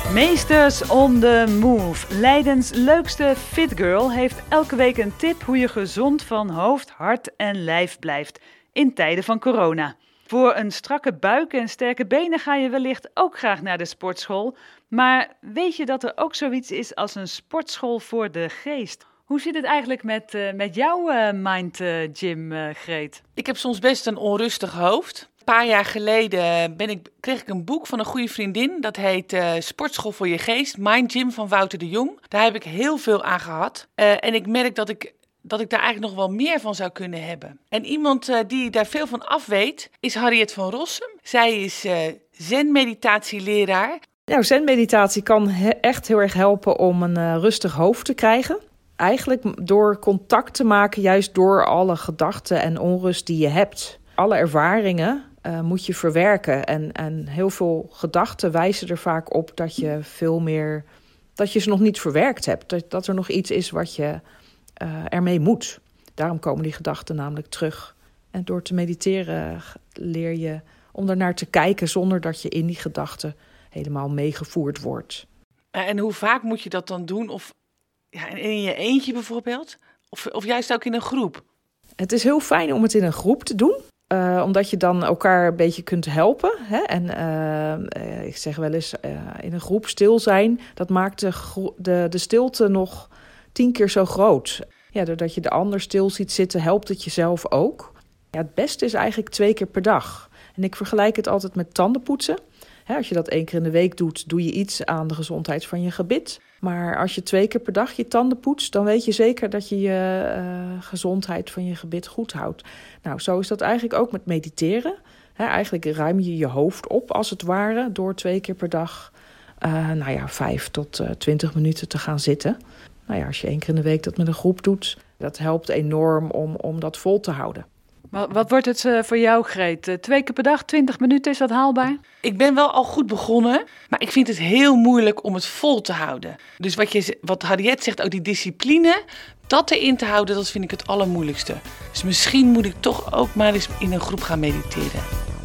Meesters on the Move. Leidens leukste fitgirl heeft elke week een tip hoe je gezond van hoofd, hart en lijf blijft in tijden van corona. Voor een strakke buik en sterke benen ga je wellicht ook graag naar de sportschool. Maar weet je dat er ook zoiets is als een sportschool voor de geest? Hoe zit het eigenlijk met jouw mind gym, Greet? Ik heb soms best een onrustig hoofd. Een paar jaar geleden kreeg ik een boek van een goede vriendin. Dat heet Sportschool voor je geest, Mind Gym van Wouter de Jong. Daar heb ik heel veel aan gehad. En ik merk dat ik daar eigenlijk nog wel meer van zou kunnen hebben. En iemand die daar veel van af weet, is Harriet van Rossum. Zij is zen-meditatieleraar. Nou, zen-meditatie kan echt heel erg helpen om een rustig hoofd te krijgen. Eigenlijk door contact te maken, juist door alle gedachten en onrust die je hebt. Alle ervaringen moet je verwerken. En heel veel gedachten wijzen er vaak op dat je ze nog niet verwerkt hebt. Dat er nog iets is wat je ermee moet. Daarom komen die gedachten namelijk terug. En door te mediteren leer je om daarnaar te kijken zonder dat je in die gedachten helemaal meegevoerd wordt. En hoe vaak moet je dat dan doen? Of in je eentje bijvoorbeeld? Of juist ook in een groep? Het is heel fijn om het in een groep te doen. Omdat je dan elkaar een beetje kunt helpen. Hè? En ik zeg wel eens, in een groep stil zijn, dat maakt de stilte nog 10 keer zo groot. Ja, doordat je de ander stil ziet zitten, helpt het jezelf ook. Ja, het beste is eigenlijk 2 keer per dag. En ik vergelijk het altijd met tandenpoetsen. Als je dat 1 keer in de week doet, doe je iets aan de gezondheid van je gebit. Maar als je 2 keer per dag je tanden poetst, dan weet je zeker dat je je gezondheid van je gebit goed houdt. Nou, zo is dat eigenlijk ook met mediteren. Eigenlijk ruim je je hoofd op, als het ware, door 2 keer per dag 5 tot 20 minuten te gaan zitten. Nou ja, als je 1 keer in de week dat met een groep doet, dat helpt enorm om dat vol te houden. Wat wordt het voor jou, Greet? 2 keer per dag, 20 minuten, is dat haalbaar? Ik ben wel al goed begonnen, maar ik vind het heel moeilijk om het vol te houden. Dus wat Harriet zegt, ook die discipline, dat erin te houden, dat vind ik het allermoeilijkste. Dus misschien moet ik toch ook maar eens in een groep gaan mediteren.